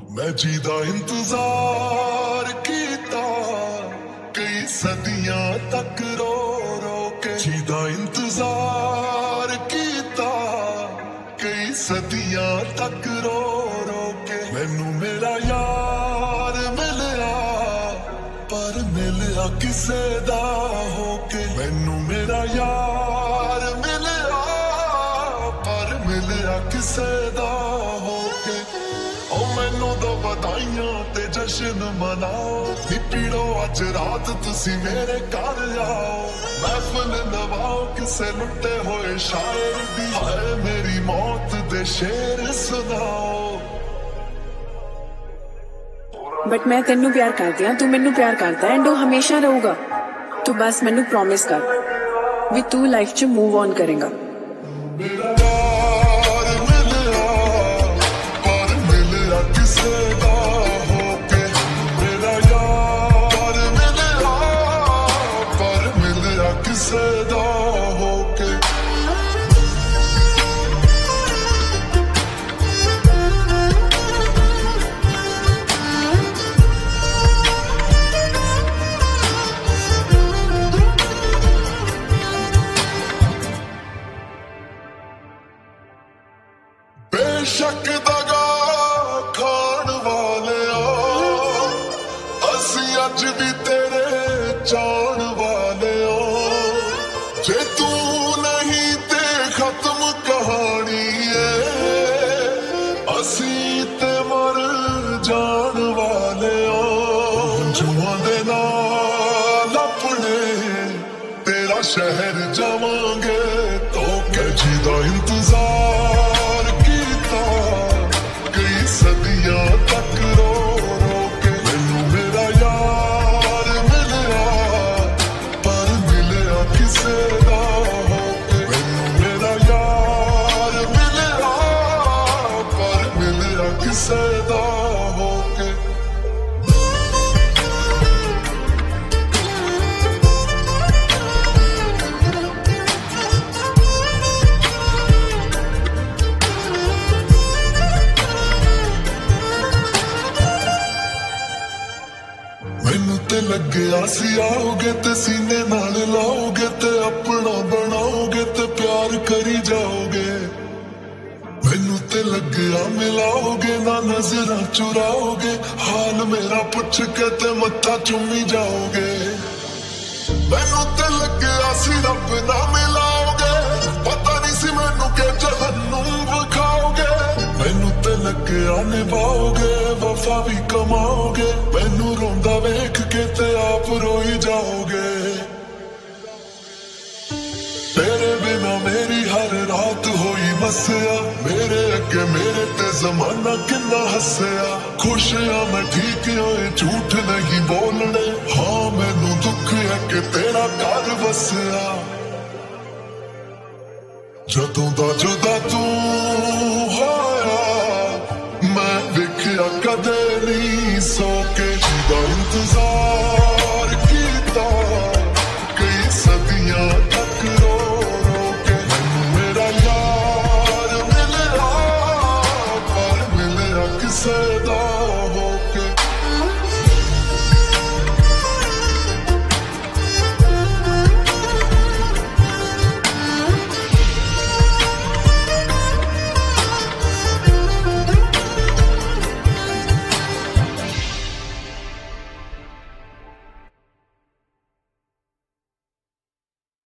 मैं जीदा इंतजार कीता कई सदियां तक रो रो के जीदा इंतजार कीता कई सदियां तक रो रो के मैनू मेरा यार मिलया पर मिलया किसे दा होके मैनू मेरा यार मिलया पर मिलया किसे दा होके ओ मैनू दो बधाइयां ते जश्न मनाओ नी पीड़ो अज रात तुसी मेरे घर आओ महफिल नवाओ किसे लुटे होए शायर दी हाय मेरी मौत दे शेर सुनाओ। बट मैं तेनू प्यार करदी हां, तू मैनू प्यार करदा एंड वो हमेशा रहूगा। तू बस मैनू प्रॉमिस कर भी तू लाइफ च मूव ऑन करेगा। बेशक दगा खान वाले असी अज भी तेरे जान वाले जे तू नहीं ते खत्म कहानी है असी ते मर जान वाले जुआ दे नाल अपने तेरा शहर जावांगे तो के जीदा इंतजार सदियां तक रो रो के मैनू मेरा यार मिलया पर मिलया किसे दा होके मैनू मेरा यार मिलया पर मिलया किसे दा होके। मैनू ते लग्या सी आओगे ते सीने नाल लाओगे ते अपना बनाओगे ते प्यार करी जाओगे मैनू ते लग्या मिलाओगे ना नजरां चुराओगे हाल मेरा पुछ के ते मत्था चुम्मी जाओगे मैनू ते लग्या सी रब ना मिलाओगे पता नहीं सी मैनू के जहन्नुम विखाओगे मैनू ते लग्या निभाओगे वफा भी कमाओगे मैनू रोंदा वेख के ते आप रोई जाओगे तेरे बिना मेरी हर रात होई मसया मेरे अगे मेरे ते जमाना किन्ना हसया खुशियां मैं ठीक होए झूठ नहीं बोलने हाँ मैनू दुख है कि तेरा घर वसया जदों दा जुदा तू होया मैं देखिया कदे नहीं सो के जीदा इंतजार